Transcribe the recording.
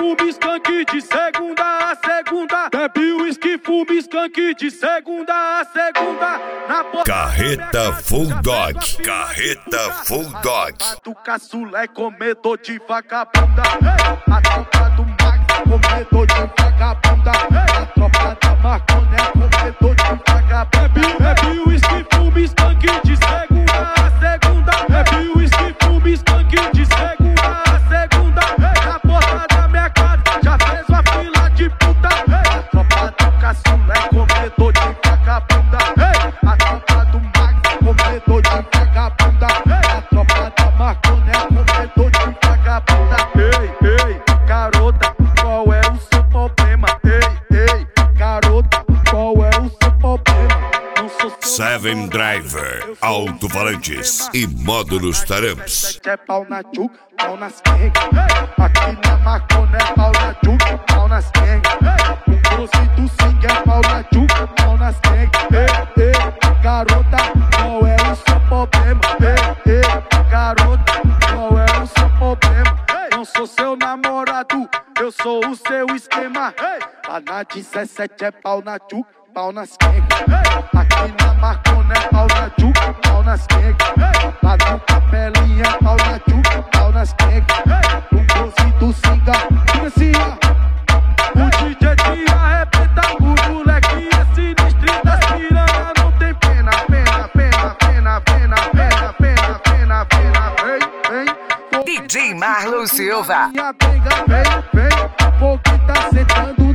fuma skunk de segunda a segunda. Bebe uísque, fuma skunk de segunda a segunda. Na porta Carreta Full Dog. Carreta Full Dog. do caçula é comedor de vagabunda. A tropa do Max, comedor de vagabunda. A tropa da Marcona é comedor de vagabunda. Bebe uísque, fuma skunk de segunda a segunda. Bebe uísque, fuma skunk de segunda a segunda. Na porta da minha casa já fez uma fila de puta. A tropa do caçula é comedor de vagabunda. A tropa do Max, comedor de vagabunda. A tropa da Marcona é comedor de vagabunda. Ei, garota, qual é o seu problema? Ei, garota, qual é o seu problema? Não sou seu Seven Driver, alto-falantes e módulos taramps. É pau na tchuca, pau nas gang. Aqui na Marcona é pau na tchuca, pau nas gang. Um doce do swing é pau na tchuca, pau nas gang. Ei, garota, qual é o seu problema? Ei, garota, qual é o seu problema? Não sou seu namorado, eu sou o seu esquema. Lá na 17 é pau na tchuca, pau nas gang. Aqui na Marcona é pau na tchuca, pau nas gang. Lá no Capelinha é pau na tchuca, pau nas gang. Um doce do singa, diga assim, ó. O DJ te arrebenta, o moleque é sinistro e das piranha não tem pena. Vem, DJ Marlon Silva. minha benga, vem, vou que tá sentando